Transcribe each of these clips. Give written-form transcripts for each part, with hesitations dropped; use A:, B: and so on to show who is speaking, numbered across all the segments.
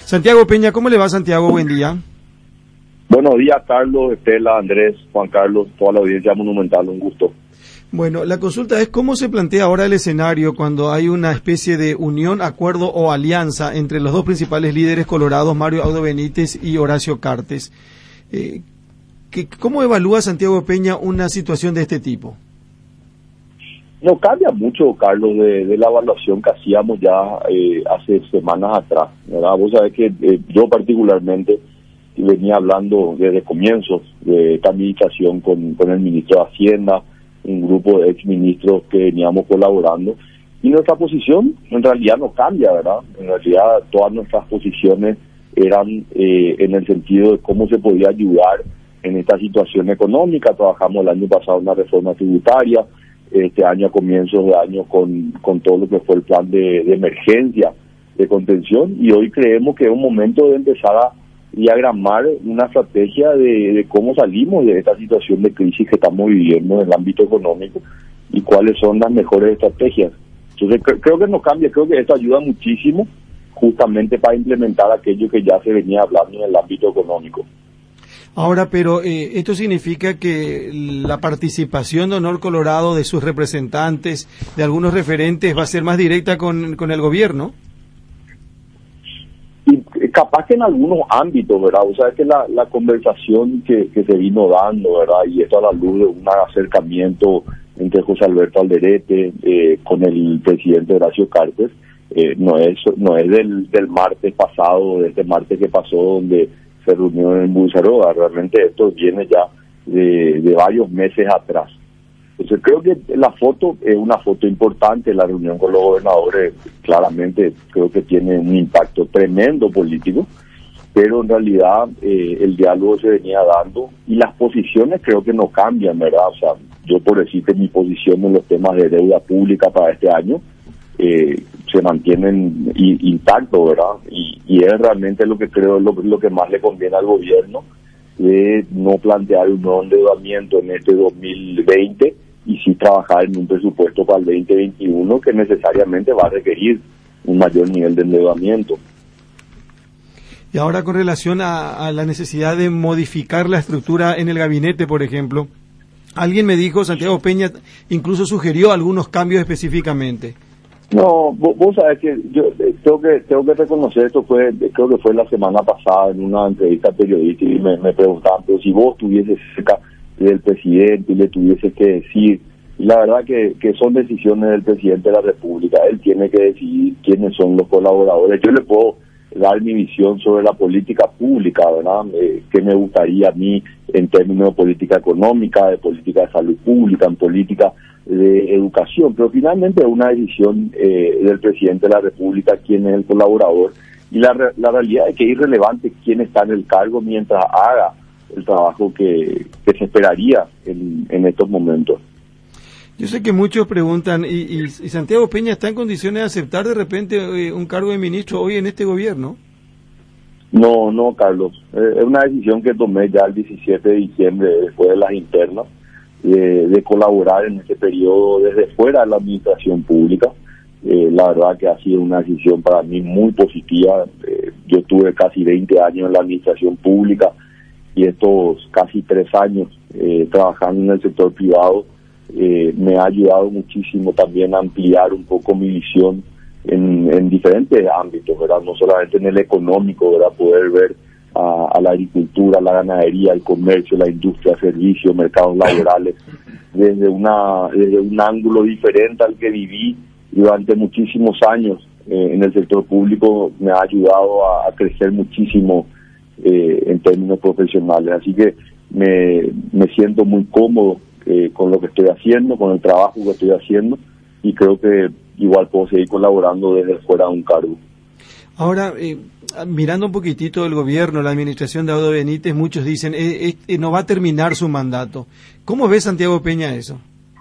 A: Santiago Peña, ¿cómo le va, Santiago? Buen día.
B: Buenos días, Carlos, Estela, Andrés, Juan Carlos, toda la audiencia monumental, un gusto.
A: Bueno, la consulta es cómo se plantea ahora el escenario cuando hay una especie de unión, acuerdo o alianza entre los dos principales líderes colorados, Mario Audo Benítez y Horacio Cartes. ¿Cómo evalúa Santiago Peña una situación de este tipo?
B: No cambia mucho, Carlos, de la evaluación que hacíamos ya hace semanas atrás, ¿verdad? Vos sabés que yo particularmente venía hablando desde comienzos de esta administración con el ministro de Hacienda, un grupo de exministros que veníamos colaborando, y nuestra posición en realidad no cambia, ¿verdad? En realidad todas nuestras posiciones eran en el sentido de cómo se podía ayudar en esta situación económica. Trabajamos el año pasado en una reforma tributaria, este año a comienzos de año con todo lo que fue el plan de emergencia, de contención, y hoy creemos que es un momento de empezar a diagramar una estrategia de cómo salimos de esta situación de crisis que estamos viviendo en el ámbito económico y cuáles son las mejores estrategias. Entonces creo que no cambia, creo que esto ayuda muchísimo justamente para implementar aquello que ya se venía hablando en el ámbito económico.
A: Ahora, pero esto significa que la participación de Honor Colorado, de sus representantes, de algunos referentes, va a ser más directa con el gobierno.
B: Y capaz que en algunos ámbitos, ¿verdad? O sea, que la conversación que se vino dando, ¿verdad? Y esto a la luz de un acercamiento entre José Alberto Alderete con el presidente Horacio Cartes, no es del martes pasado, de este martes que pasó, donde se reunió en Bulsaroga. Realmente esto viene ya de varios meses atrás. Entonces creo que la foto es una foto importante. La reunión con los gobernadores claramente creo que tiene un impacto tremendo político, pero en realidad el diálogo se venía dando y las posiciones creo que no cambian, ¿verdad? O sea, yo por decirte mi posición en los temas de deuda pública para este año se mantienen intactos, ¿verdad? Y es realmente lo que creo lo que más le conviene al gobierno, de no plantear un nuevo endeudamiento en este 2020 y sí trabajar en un presupuesto para el 2021 que necesariamente va a requerir un mayor nivel de endeudamiento.
A: Y ahora con relación a la necesidad de modificar la estructura en el gabinete, por ejemplo, alguien me dijo, Santiago Peña incluso sugirió algunos cambios específicamente.
B: No, vos sabés que yo tengo que reconocer, creo que fue la semana pasada en una entrevista periodística y me preguntaban, pero si vos estuvieses cerca del presidente y le tuvieses que decir, y la verdad que son decisiones del presidente de la República, él tiene que decidir quiénes son los colaboradores. Yo le puedo dar mi visión sobre la política pública, ¿verdad? Que me gustaría a mí en términos de política económica, de política de salud pública, en política de educación, pero finalmente es una decisión del presidente de la República quién es el colaborador, y la realidad es que es irrelevante quién está en el cargo mientras haga el trabajo que se esperaría en estos momentos.
A: Yo sé que muchos preguntan, ¿y Santiago Peña está en condiciones de aceptar de repente un cargo de ministro hoy en este gobierno?
B: No, Carlos, es una decisión que tomé ya el 17 de diciembre, después de las internas, de colaborar en este periodo desde fuera de la administración pública. La verdad que ha sido una decisión para mí muy positiva. Yo tuve casi 20 años en la administración pública y estos casi 3 años trabajando en el sector privado me ha ayudado muchísimo también a ampliar un poco mi visión en diferentes ámbitos, ¿verdad? No solamente en el económico, ¿verdad? Poder ver a la agricultura, la ganadería, el comercio, la industria, servicios, mercados laborales, desde un ángulo diferente al que viví durante muchísimos años en el sector público. Me ha ayudado a crecer muchísimo en términos profesionales. Así que me siento muy cómodo con lo que estoy haciendo, con el trabajo que estoy haciendo, y creo que igual puedo seguir colaborando desde fuera de un cargo.
A: Ahora, mirando un poquitito el gobierno, la administración de Audo Benítez, muchos dicen, no va a terminar su mandato. ¿Cómo ve Santiago Peña eso?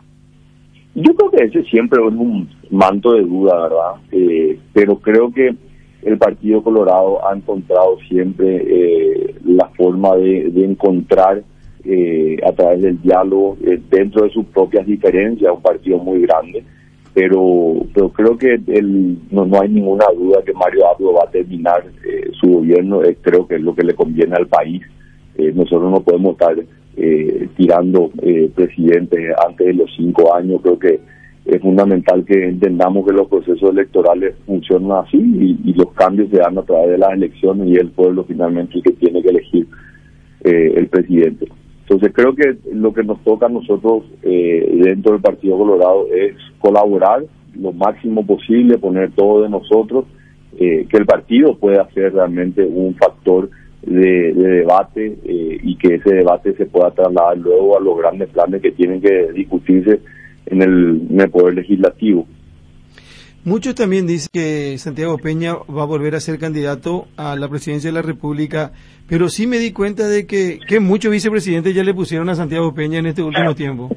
B: Yo creo que ese siempre es un manto de duda, ¿verdad? Pero creo que el Partido Colorado ha encontrado siempre la forma de encontrar a través del diálogo dentro de sus propias diferencias, un partido muy grande, pero creo que no hay ninguna duda que Mario Abdo va a terminar su gobierno. Creo que es lo que le conviene al país. Nosotros no podemos estar tirando presidentes antes de los 5 años. Creo que es fundamental que entendamos que los procesos electorales funcionan así y los cambios se dan a través de las elecciones y el pueblo finalmente el que tiene que elegir el presidente. Entonces creo que lo que nos toca a nosotros dentro del Partido Colorado es colaborar lo máximo posible, poner todo de nosotros, que el partido pueda ser realmente un factor de debate y que ese debate se pueda trasladar luego a los grandes planes que tienen que discutirse en el Poder Legislativo.
A: Muchos también dicen que Santiago Peña va a volver a ser candidato a la presidencia de la República, pero sí me di cuenta de que muchos vicepresidentes ya le pusieron a Santiago Peña en este último tiempo.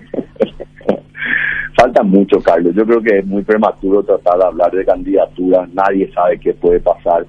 B: Falta mucho, Carlos. Yo creo que es muy prematuro tratar de hablar de candidaturas. Nadie sabe qué puede pasar.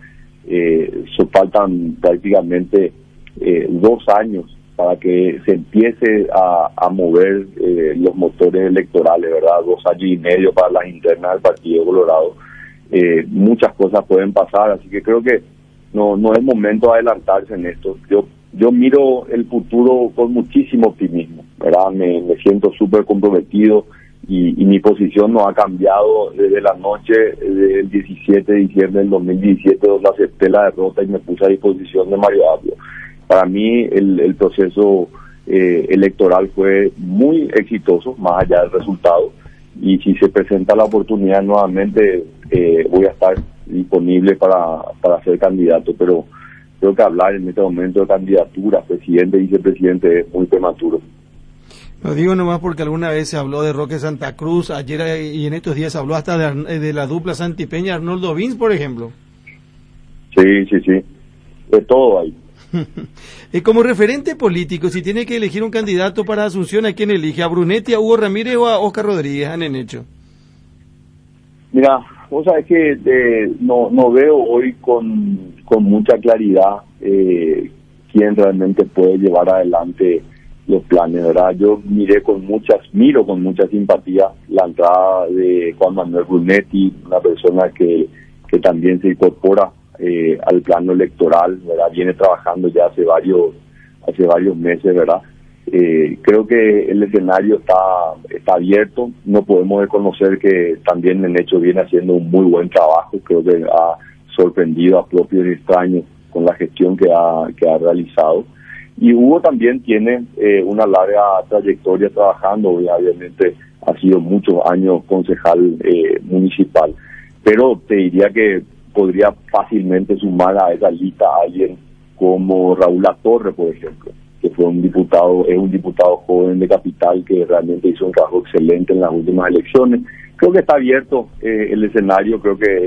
B: Faltan prácticamente 2 años para que se empiece a mover los motores electorales, ¿verdad? 2 años y medio para las internas del Partido Colorado. Muchas cosas pueden pasar, así que creo que no es momento de adelantarse en esto. Yo miro el futuro con muchísimo optimismo, ¿verdad? Me siento súper comprometido y mi posición no ha cambiado desde la noche del 17 de diciembre del 2017, donde acepté la derrota y me puse a disposición de Mario Abdo. Para mí el proceso electoral fue muy exitoso, más allá del resultado, y si se presenta la oportunidad nuevamente voy a estar disponible para ser candidato, pero creo que hablar en este momento de candidatura, presidente y vicepresidente, es muy prematuro.
A: Lo digo nomás porque alguna vez se habló de Roque Santa Cruz, ayer y en estos días se habló hasta de la dupla Santipeña, Arnoldo Vins, por ejemplo.
B: Sí, de todo ahí.
A: Y como referente político, si tiene que elegir un candidato para Asunción, ¿a quién elige? ¿A Brunetti, a Hugo Ramírez o a Oscar Rodríguez? Han hecho.
B: Mira, vos sabés que no veo hoy con mucha claridad quién realmente puede llevar adelante los planes, ¿verdad? Yo miro con mucha simpatía la entrada de Juan Manuel Brunetti, una persona que también se incorpora al plano electoral, ¿verdad? Viene trabajando ya hace varios meses, ¿verdad? Creo que el escenario está abierto. No podemos desconocer que también el hecho viene haciendo un muy buen trabajo. Creo que ha sorprendido a propios y extraños con la gestión que ha realizado. Y Hugo también tiene una larga trayectoria trabajando, obviamente ha sido muchos años concejal municipal, pero te diría que podría fácilmente sumar a esa lista a alguien como Raúl Latorre, por ejemplo, que es un diputado joven de Capital que realmente hizo un trabajo excelente en las últimas elecciones. Creo que está abierto el escenario, creo que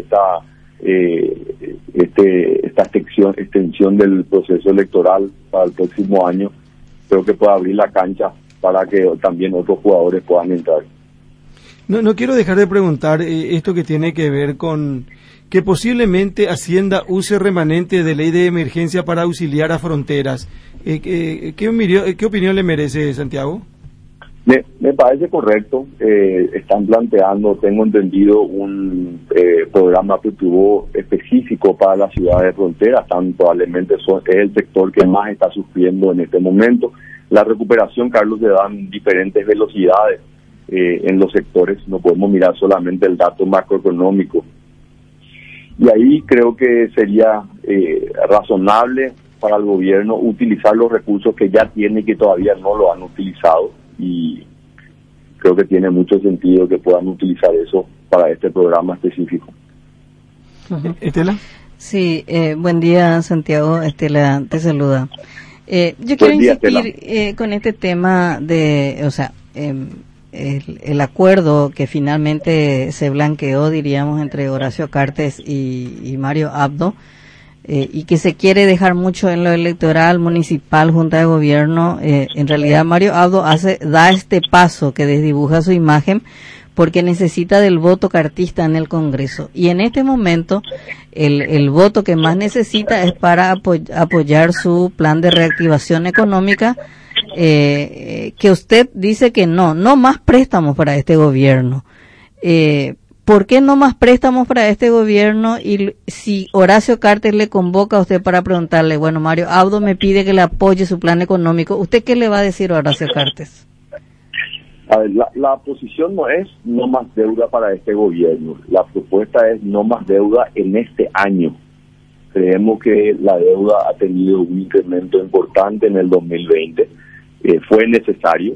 B: esta extensión del proceso electoral para el próximo año creo que puede abrir la cancha para que también otros jugadores puedan entrar.
A: No quiero dejar de preguntar esto que tiene que ver con que posiblemente Hacienda use remanente de ley de emergencia para auxiliar a fronteras. ¿Qué opinión le merece, Santiago?
B: Me parece correcto. Están planteando, tengo entendido, un programa futuro específico para las ciudades de frontera. Probablemente es el sector que más está sufriendo en este momento. La recuperación, Carlos, se da en diferentes velocidades en los sectores. No podemos mirar solamente el dato macroeconómico. Y ahí creo que sería razonable para el gobierno utilizar los recursos que ya tiene y que todavía no lo han utilizado, y creo que tiene mucho sentido que puedan utilizar eso para este programa específico.
A: ¿Estela?
C: Sí, buen día, Santiago. Estela te saluda. Yo quiero insistir con este tema de, el acuerdo que finalmente se blanqueó, diríamos, entre Horacio Cartes y Mario Abdo, y que se quiere dejar mucho en lo electoral, municipal, junta de gobierno. En realidad Mario Abdo da este paso que desdibuja su imagen porque necesita del voto cartista en el Congreso, y en este momento el voto que más necesita es para apoyar su plan de reactivación económica, que usted dice que no más préstamos para este gobierno, ¿por qué no más préstamos para este gobierno? Y si Horacio Cartes le convoca a usted para preguntarle, bueno, Mario Abdo me pide que le apoye su plan económico, ¿usted qué le va a decir a Horacio Cartes?
B: A ver, la posición no es no más deuda para este gobierno. La propuesta es no más deuda en este año. Creemos que la deuda ha tenido un incremento importante en el 2020. Fue necesario,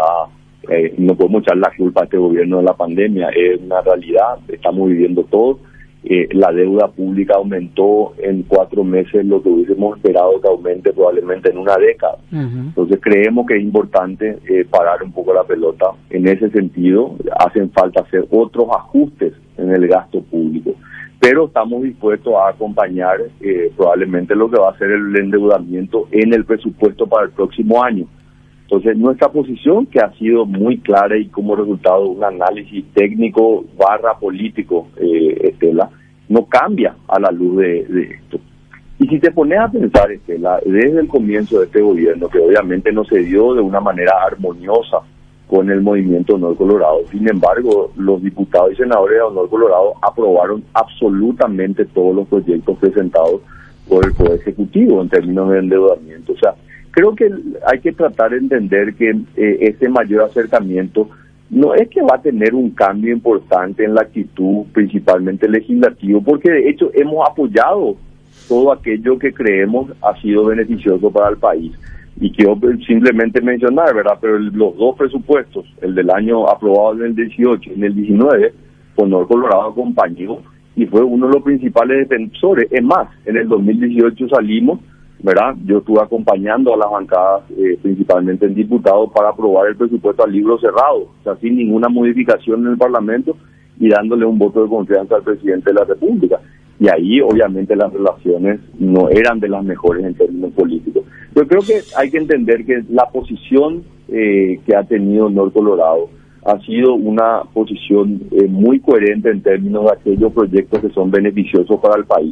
B: no podemos echar la culpa a este gobierno de la pandemia, es una realidad, estamos viviendo todo. La deuda pública aumentó en 4 meses lo que hubiésemos esperado que aumente probablemente en una década. Entonces creemos que es importante parar un poco la pelota. En ese sentido, hacen falta hacer otros ajustes en el gasto público. Pero estamos dispuestos a acompañar probablemente lo que va a ser el endeudamiento en el presupuesto para el próximo año. Entonces, nuestra posición, que ha sido muy clara y como resultado de un análisis técnico / político, Estela, no cambia a la luz de esto. Y si te pones a pensar, Estela, desde el comienzo de este gobierno, que obviamente no se dio de una manera armoniosa con el movimiento Honor Colorado, sin embargo, los diputados y senadores de Honor Colorado aprobaron absolutamente todos los proyectos presentados por el Poder Ejecutivo en términos de endeudamiento. O sea, creo que hay que tratar de entender que ese mayor acercamiento no es que va a tener un cambio importante en la actitud, principalmente legislativo, porque de hecho hemos apoyado todo aquello que creemos ha sido beneficioso para el país. Y quiero simplemente mencionar, ¿verdad? Pero los 2 presupuestos, el del año aprobado en el 18 y en el 19, Honor Colorado acompañó y fue uno de los principales defensores. Es más, en el 2018 salimos, ¿verdad? Yo estuve acompañando a las bancadas, principalmente en diputados, para aprobar el presupuesto al libro cerrado, o sea, sin ninguna modificación en el Parlamento y dándole un voto de confianza al presidente de la República. Y ahí, obviamente, las relaciones no eran de las mejores en términos políticos. Pero creo que hay que entender que la posición que ha tenido Honor Colorado ha sido una posición muy coherente en términos de aquellos proyectos que son beneficiosos para el país.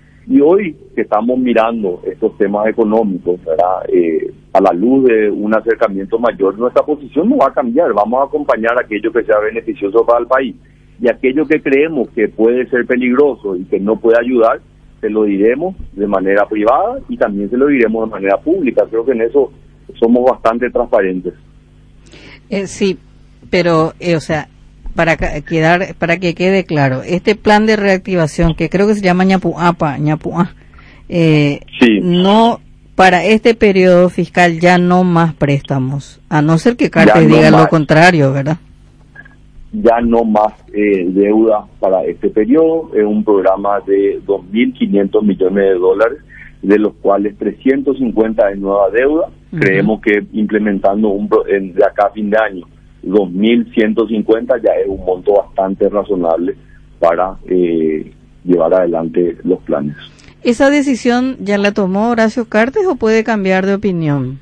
B: Y hoy que estamos mirando estos temas económicos, ¿verdad? A la luz de un acercamiento mayor, nuestra posición no va a cambiar. Vamos a acompañar aquello que sea beneficioso para el país. Y aquello que creemos que puede ser peligroso y que no puede ayudar, se lo diremos de manera privada y también se lo diremos de manera pública. Creo que en eso somos bastante transparentes.
C: Sí, pero, o sea, para que quede claro, este plan de reactivación, que creo que se llama Ñapuapa,
B: sí.
C: No, para este periodo fiscal ya no más préstamos, a no ser que Cartes diga lo contrario, ¿verdad?
B: Ya no más deuda para este periodo. Es un programa de 2.500 millones de dólares, de los cuales 350 es nueva deuda. Creemos que implementando de acá a fin de año 2.150 ya es un monto bastante razonable para llevar adelante los planes.
C: ¿Esa decisión ya la tomó Horacio Cartes o puede cambiar de opinión?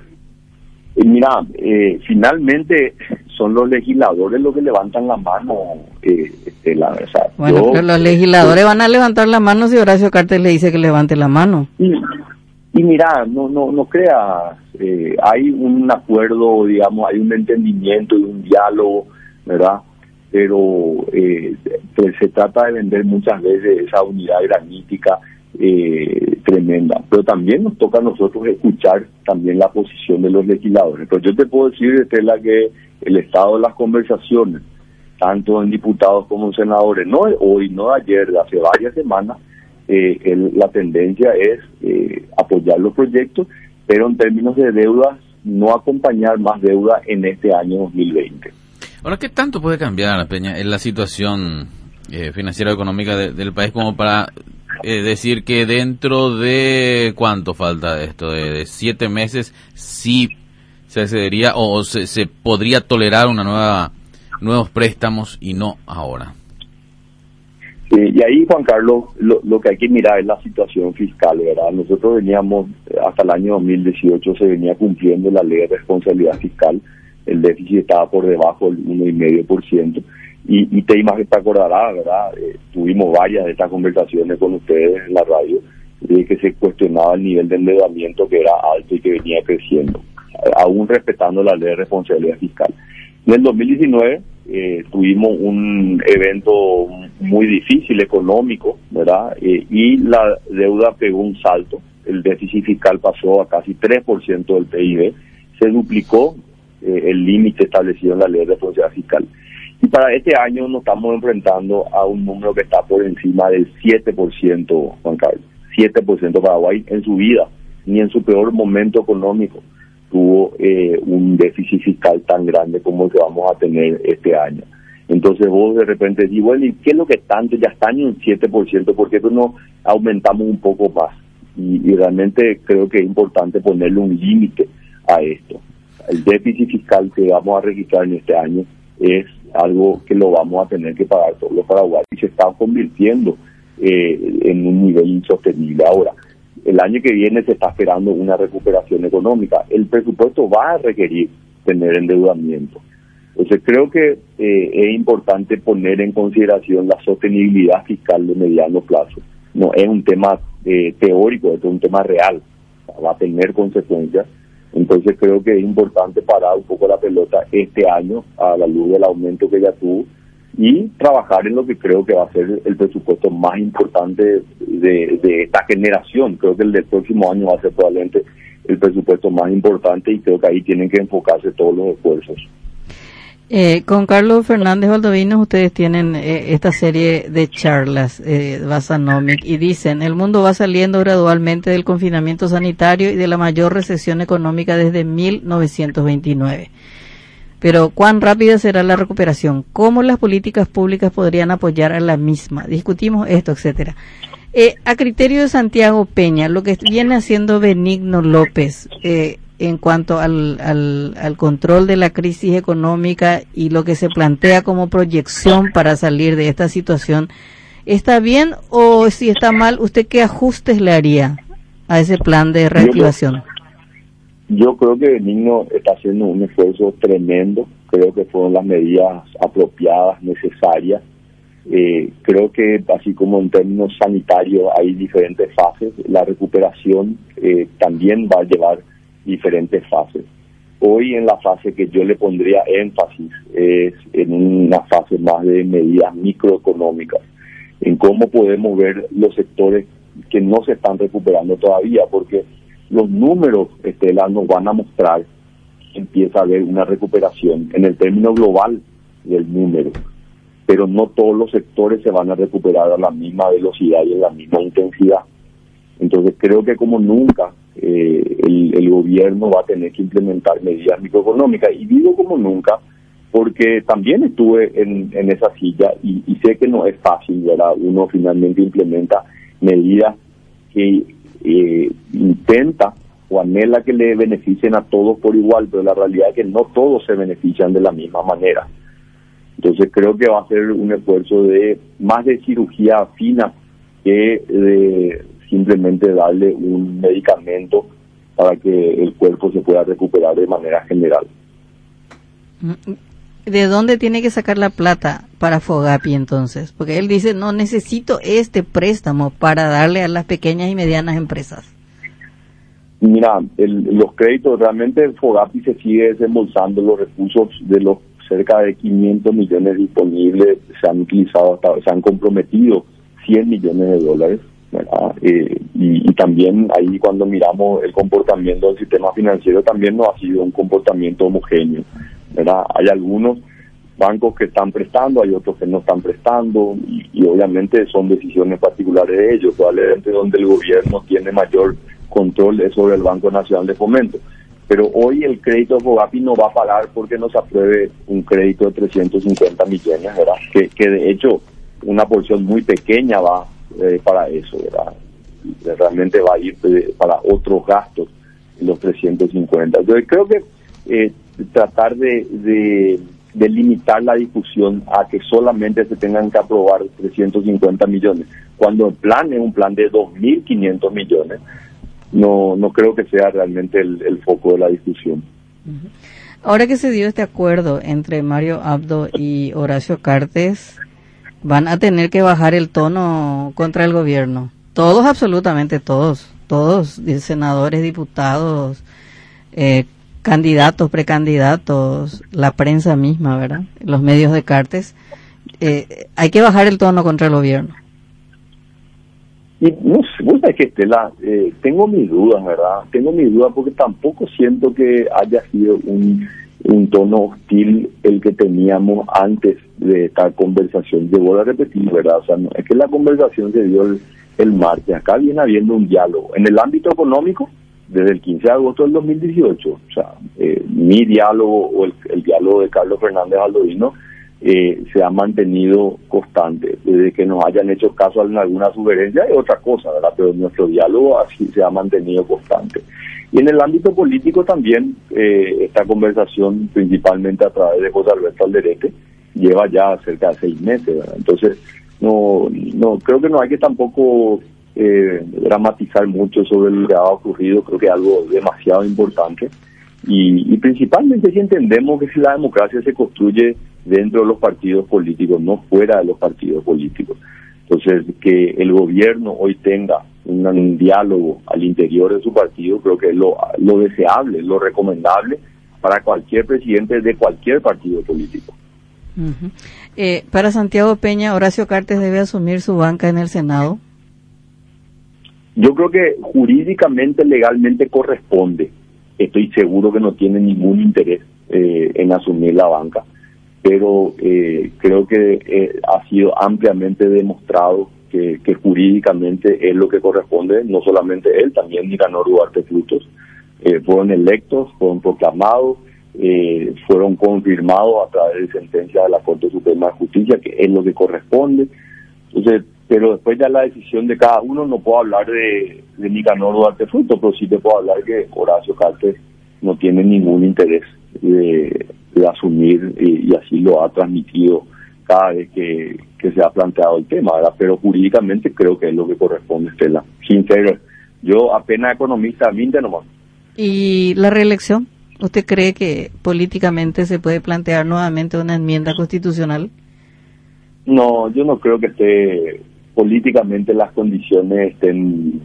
B: Mira, finalmente son los legisladores los que levantan la mano, la verdad.
C: Bueno, pero los legisladores van a levantar la mano si Horacio Cartes le dice que levante la mano.
B: Y mira, no creas, hay un acuerdo, digamos, hay un entendimiento y un diálogo, ¿verdad? Pero pues se trata de vender muchas veces esa unidad granítica tremenda, pero también nos toca a nosotros escuchar también la posición de los legisladores. Pero yo te puedo decir, Estela, que el estado de las conversaciones, tanto en diputados como en senadores, no de hoy, no de ayer, de hace varias semanas, la tendencia es apoyar los proyectos, pero en términos de deudas, no acompañar más deuda en este año 2020.
D: Ahora, ¿qué tanto puede cambiar, Peña, en la situación financiera económica del país como para decir que dentro de cuánto falta esto, de 7 meses, sí se accedería o se podría tolerar nuevos préstamos y no ahora?
B: Y ahí, Juan Carlos, lo que hay que mirar es la situación fiscal, ¿verdad? Nosotros veníamos, hasta el año 2018 se venía cumpliendo la ley de responsabilidad fiscal, el déficit estaba por debajo del 1,5%, y te acordarás, ¿verdad? Tuvimos varias de estas conversaciones con ustedes en la radio, de que se cuestionaba el nivel de endeudamiento que era alto y que venía creciendo, aún respetando la ley de responsabilidad fiscal. En el 2019 tuvimos un evento muy difícil económico, ¿verdad? Y la deuda pegó un salto, el déficit fiscal pasó a casi 3% del PIB, se duplicó el límite establecido en la ley de responsabilidad fiscal. Y para este año nos estamos enfrentando a un número que está por encima del 7%, Juan Carlos. 7% Paraguay en su vida, ni en su peor momento económico, tuvo un déficit fiscal tan grande como el que vamos a tener este año. Entonces vos de repente decís, bueno, ¿y qué es lo que tanto? Ya está en un 7%, ¿por qué no aumentamos un poco más? Y realmente creo que es importante ponerle un límite a esto. El déficit fiscal que vamos a registrar en este año es algo que lo vamos a tener que pagar todos los paraguayos y se está convirtiendo en un nivel insostenible. Ahora, el año que viene se está esperando una recuperación económica. El presupuesto va a requerir tener endeudamiento. Entonces creo que es importante poner en consideración la sostenibilidad fiscal de mediano plazo. No es un tema teórico, es un tema real. Va a tener consecuencias. Entonces creo que es importante parar un poco la pelota este año a la luz del aumento que ya tuvo y trabajar en lo que creo que va a ser el presupuesto más importante de esta generación. Creo que el del próximo año va a ser probablemente el presupuesto más importante y creo que ahí tienen que enfocarse todos los esfuerzos.
C: Con Carlos Fernández Valdovinos ustedes tienen esta serie de charlas, Basanomic, y dicen, el mundo va saliendo gradualmente del confinamiento sanitario y de la mayor recesión económica desde 1929. Pero ¿cuán rápida será la recuperación? ¿Cómo las políticas públicas podrían apoyar a la misma? Discutimos esto, etcétera. A criterio de Santiago Peña, lo que viene haciendo Benigno López en cuanto al control de la crisis económica y lo que se plantea como proyección para salir de esta situación, ¿está bien o si está mal, usted qué ajustes le haría a ese plan de reactivación?
B: Yo creo que Benigno está haciendo un esfuerzo tremendo, creo que fueron las medidas apropiadas, necesarias. Creo que así como en términos sanitarios hay diferentes fases, la recuperación también va a llevar diferentes fases. Hoy en la fase que yo le pondría énfasis es en una fase más de medidas microeconómicas, en cómo podemos ver los sectores que no se están recuperando todavía, porque los números, Estela, nos van a mostrar que empieza a haber una recuperación en el término global del número, pero no todos los sectores se van a recuperar a la misma velocidad y en la misma intensidad. Entonces creo que como nunca el gobierno va a tener que implementar medidas microeconómicas, y digo como nunca porque también estuve en esa silla y sé que no es fácil, ¿verdad? Uno finalmente implementa medidas que intenta o anhela que le beneficien a todos por igual, pero la realidad es que no todos se benefician de la misma manera. Entonces creo que va a ser un esfuerzo de más de cirugía fina que de simplemente darle un medicamento para que el cuerpo se pueda recuperar de manera general.
C: ¿De dónde tiene que sacar la plata para Fogapi entonces? Porque él dice, no, necesito este préstamo para darle a las pequeñas y medianas empresas.
B: Mira, los créditos, realmente Fogapi se sigue desembolsando los recursos de los cerca de 500 millones disponibles, se han utilizado, se han comprometido 100 millones de dólares, ¿verdad? Y también ahí cuando miramos el comportamiento del sistema financiero también no ha sido un comportamiento homogéneo, ¿verdad? Hay algunos bancos que están prestando, hay otros que no están prestando y obviamente son decisiones particulares de ellos, probablemente donde el gobierno tiene mayor control es sobre el Banco Nacional de Fomento. Pero hoy el crédito de Fogapi no va a pagar porque no se apruebe un crédito de 350 millones, ¿verdad? Que de hecho una porción muy pequeña va para eso, ¿verdad? Realmente va a ir para otros gastos los 350. Entonces creo que tratar de limitar la discusión a que solamente se tengan que aprobar 350 millones, cuando el plan es un plan de 2.500 millones, no creo que sea realmente el foco de la discusión.
C: Ahora que se dio este acuerdo entre Mario Abdo y Horacio Cartes, van a tener que bajar el tono contra el gobierno. Todos, absolutamente todos, senadores, diputados, candidatos, precandidatos, la prensa misma, ¿verdad? Los medios de Cartes, hay que bajar el tono contra el gobierno.
B: Y no sé, vos sabés que Estela, tengo mis dudas, ¿verdad? Tengo mis dudas porque tampoco siento que haya sido un tono hostil el que teníamos antes de esta conversación. Llevo a repetir, ¿verdad? O sea, no, es que la conversación se dio el martes. Acá viene habiendo un diálogo. En el ámbito económico, desde el 15 de agosto del 2018, o sea, mi diálogo o el diálogo de Carlos Fernández Aldovino se ha mantenido constante. Desde que nos hayan hecho caso en alguna sugerencia es otra cosa, ¿verdad? Pero nuestro diálogo así se ha mantenido constante. Y en el ámbito político también, esta conversación, principalmente a través de José Alberto Alderete, lleva ya cerca de 6 meses, ¿verdad? Entonces, no creo que no hay que tampoco dramatizar mucho sobre lo que ha ocurrido. Creo que es algo demasiado importante. Y principalmente si entendemos que si la democracia se construye dentro de los partidos políticos, no fuera de los partidos políticos. Entonces, que el gobierno hoy tenga un diálogo al interior de su partido, creo que es lo deseable, lo recomendable para cualquier presidente de cualquier partido político.
C: Uh-huh. Para Santiago Peña, Horacio Cartes debe asumir su banca en el Senado.
B: Yo creo que jurídicamente, legalmente corresponde. Estoy seguro que no tiene ningún interés en asumir la banca, pero creo que ha sido ampliamente demostrado que jurídicamente es lo que corresponde. No solamente él, también Nicanor Duarte Frutos fueron electos, fueron proclamados, fueron confirmados a través de sentencia de la Corte Suprema de Justicia, que es lo que corresponde. Entonces, pero después ya la decisión de cada uno. No puedo hablar de Nicanor Duarte Frutos, pero sí te puedo hablar que Horacio Cartes no tiene ningún interés de asumir, y así lo ha transmitido cada vez que se ha planteado el tema, ¿verdad? Pero jurídicamente creo que es lo que corresponde, Estela. Sincero, yo apenas economista, 20 nomás.
C: ¿Y la reelección? ¿Usted cree que políticamente se puede plantear nuevamente una enmienda constitucional?
B: No, yo no creo que esté políticamente las condiciones estén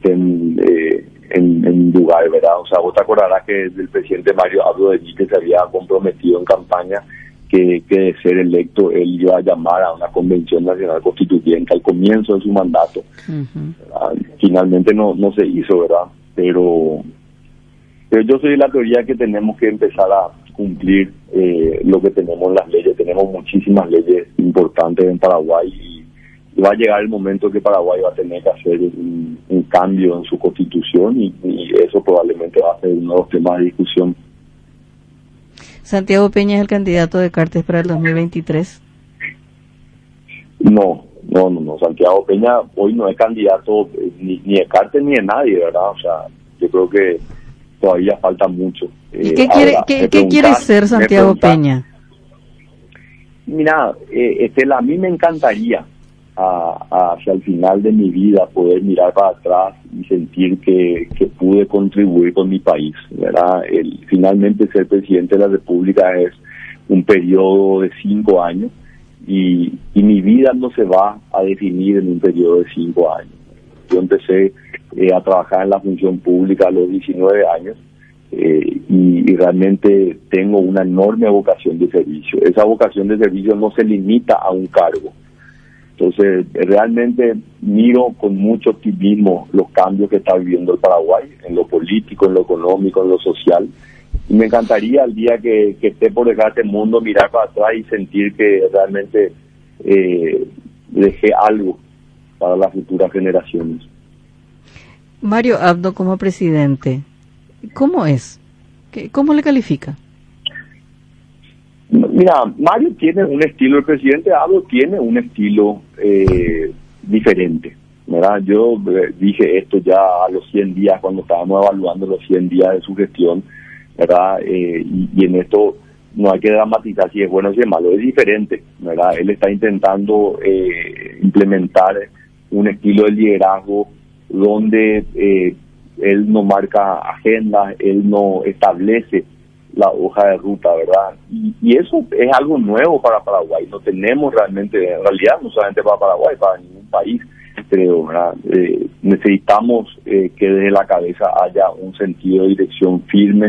B: en lugar, ¿verdad? O sea, vos te acordarás que el presidente Mario Abdo de Chique se había comprometido en campaña que de ser electo él iba a llamar a una convención nacional constituyente al comienzo de su mandato. Uh-huh. Finalmente no se hizo, ¿verdad? Pero yo soy de la teoría que tenemos que empezar a cumplir lo que tenemos en las leyes. Tenemos muchísimas leyes importantes en Paraguay y va a llegar el momento que Paraguay va a tener que hacer un cambio en su constitución y eso probablemente va a ser uno de los temas de discusión.
C: ¿Santiago Peña es el candidato de Cartes para el 2023?
B: No. Santiago Peña hoy no es candidato ni de Cartes ni de nadie, ¿verdad? O sea, yo creo que todavía falta mucho.
C: ¿Y qué quiere ser Santiago Peña?
B: Mira, Estela, a mí me encantaría hacia el final de mi vida poder mirar para atrás y sentir que pude contribuir con mi país, ¿verdad? Finalmente ser presidente de la República es un periodo de 5 años y mi vida no se va a definir en un periodo de 5 años. Yo empecé a trabajar en la función pública a los 19 años y realmente tengo una enorme vocación de servicio. Esa vocación de servicio no se limita a un cargo. Entonces, realmente miro con mucho optimismo los cambios que está viviendo el Paraguay, en lo político, en lo económico, en lo social. Y me encantaría el día que esté por dejar este mundo, mirar para atrás y sentir que realmente dejé algo para las futuras generaciones.
C: Mario Abdo como presidente, ¿cómo es? ¿Cómo le califica?
B: Mira, Mario tiene un estilo, el presidente Abdo tiene un estilo diferente, ¿verdad? Yo dije esto ya a los 100 días, cuando estábamos evaluando los 100 días de su gestión, ¿verdad? Y en esto no hay que dramatizar si es bueno o si es malo, es diferente, ¿verdad? Él está intentando implementar un estilo de liderazgo donde él no marca agendas, él no establece la hoja de ruta, ¿verdad? Y eso es algo nuevo para Paraguay. No tenemos realmente, en realidad no solamente para Paraguay, para ningún país, creo, ¿verdad? Necesitamos que desde la cabeza haya un sentido de dirección firme,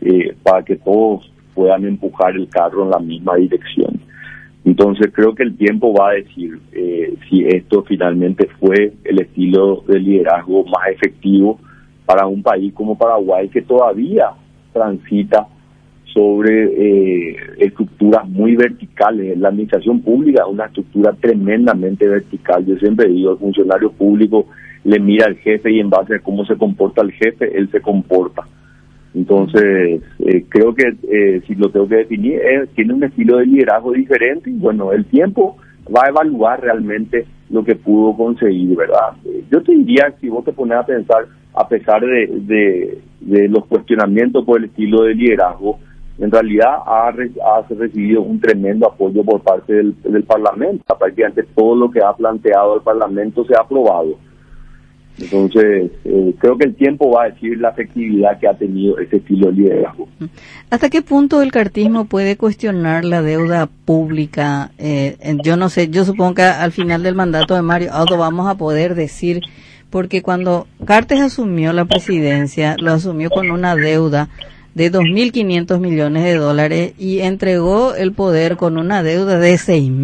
B: para que todos puedan empujar el carro en la misma dirección. Entonces creo que el tiempo va a decir si esto finalmente fue el estilo de liderazgo más efectivo para un país como Paraguay, que todavía transita sobre estructuras muy verticales. La administración pública es una estructura tremendamente vertical. Yo siempre digo, el funcionario público le mira al jefe y en base a cómo se comporta el jefe, él se comporta. Entonces, creo que si lo tengo que definir, tiene un estilo de liderazgo diferente y bueno, el tiempo va a evaluar realmente lo que pudo conseguir, ¿verdad? Yo te diría, si vos te pones a pensar, a pesar de los cuestionamientos por el estilo de liderazgo, en realidad ha recibido un tremendo apoyo por parte del Parlamento. Prácticamente todo lo que ha planteado el Parlamento se ha aprobado. Entonces, creo que el tiempo va a decir la efectividad que ha tenido ese estilo de liderazgo.
C: ¿Hasta qué punto el cartismo puede cuestionar la deuda pública? Yo no sé, yo supongo que al final del mandato de Mario Auto vamos a poder decir, porque cuando Cartes asumió la presidencia, lo asumió con una deuda de 2.500 millones de dólares y entregó el poder con una deuda de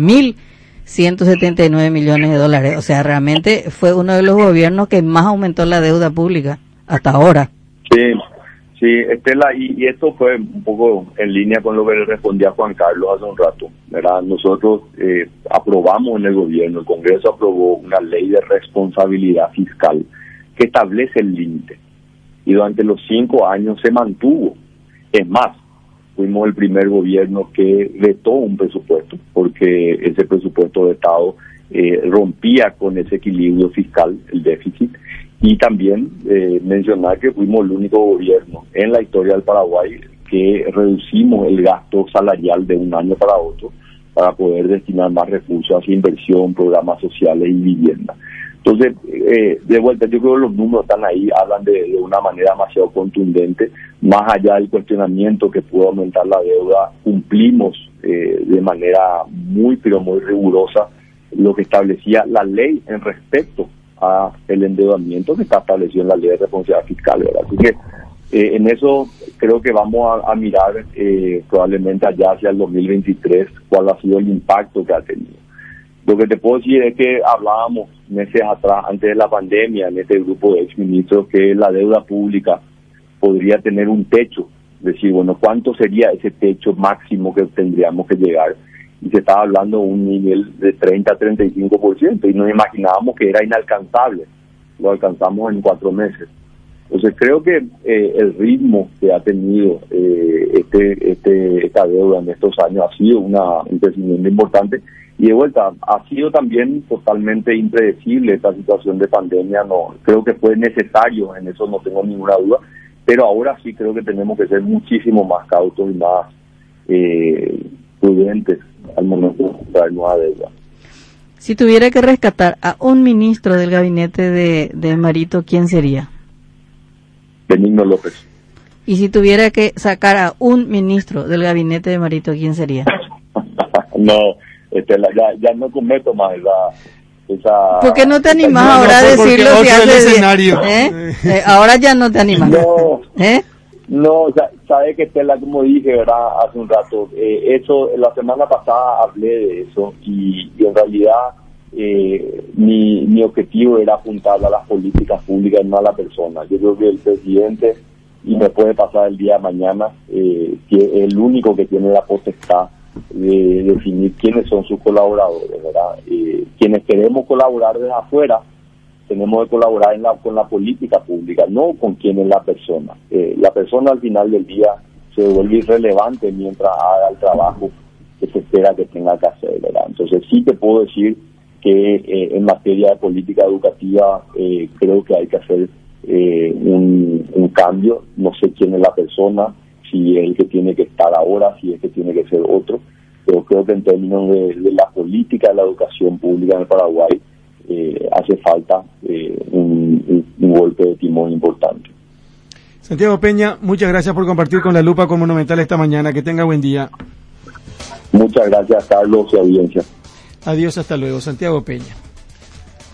C: 6.179 millones de dólares. O sea, realmente fue uno de los gobiernos que más aumentó la deuda pública hasta ahora.
B: Sí, Estela, y esto fue un poco en línea con lo que le respondía Juan Carlos hace un rato, ¿verdad? Nosotros aprobamos en el gobierno, el Congreso aprobó una ley de responsabilidad fiscal que establece el límite y durante los 5 años se mantuvo. Es más, fuimos el primer gobierno que vetó un presupuesto, porque ese presupuesto vetado rompía con ese equilibrio fiscal, el déficit, y también mencionar que fuimos el único gobierno en la historia del Paraguay que reducimos el gasto salarial de un año para otro para poder destinar más recursos hacia inversión, programas sociales y vivienda. Entonces, de vuelta, yo creo que los números están ahí, hablan de una manera demasiado contundente. Más allá del cuestionamiento que pudo aumentar la deuda, cumplimos de manera muy, pero muy rigurosa lo que establecía la ley en respecto a el endeudamiento que está establecido en la ley de responsabilidad fiscal, ¿verdad? Así que en eso creo que vamos a mirar probablemente allá hacia el 2023 cuál ha sido el impacto que ha tenido. Lo que te puedo decir es que hablábamos meses atrás, antes de la pandemia, en este grupo de exministros, que la deuda pública podría tener un techo. Decir, bueno, ¿cuánto sería ese techo máximo que tendríamos que llegar? Y se estaba hablando de un nivel de 30 a 35%, y nos imaginábamos que era inalcanzable. Lo alcanzamos en 4 meses. Entonces creo que el ritmo que ha tenido esta deuda en estos años ha sido un crecimiento importante. Y de vuelta, ha sido también totalmente impredecible esta situación de pandemia. No, creo que fue necesario, en eso no tengo ninguna duda, pero ahora sí creo que tenemos que ser muchísimo más cautos y más prudentes al momento de comprar nueva deuda.
C: Si tuviera que rescatar a un ministro del gabinete de Marito, ¿quién sería?
B: Benigno López.
C: Y si tuviera que sacar a un ministro del gabinete de Marito, ¿quién sería?
B: No, ya no cometo más esa...
C: ¿Por qué no te animas ahora a decirlo si hace bien? Ahora ya no te animas.
B: No, sabe que Estela, como dije, ¿verdad? Hace un rato, eso, la semana pasada hablé de eso y en realidad mi objetivo era apuntar a las políticas públicas y no a la persona. Yo creo que el presidente, y me puede pasar el día de mañana, que es el único que tiene la potestad de definir quiénes son sus colaboradores, ¿verdad? Quienes queremos colaborar desde afuera, tenemos que colaborar con la política pública, no con quién es la persona. La persona al final del día se vuelve irrelevante mientras haga el trabajo que se espera que tenga que hacer, ¿verdad? Entonces sí te puedo decir que en materia de política educativa creo que hay que hacer un cambio. No sé quién es la persona, si es el que tiene que estar ahora, si es el que tiene que ser otro, pero creo que en términos de la política de la educación pública en el Paraguay hace falta un golpe de timón importante.
A: Santiago Peña, muchas gracias por compartir con La Lupa con Monumental esta mañana. Que tenga buen día.
B: Muchas gracias, Carlos y audiencia.
A: Adiós, hasta luego. Santiago Peña.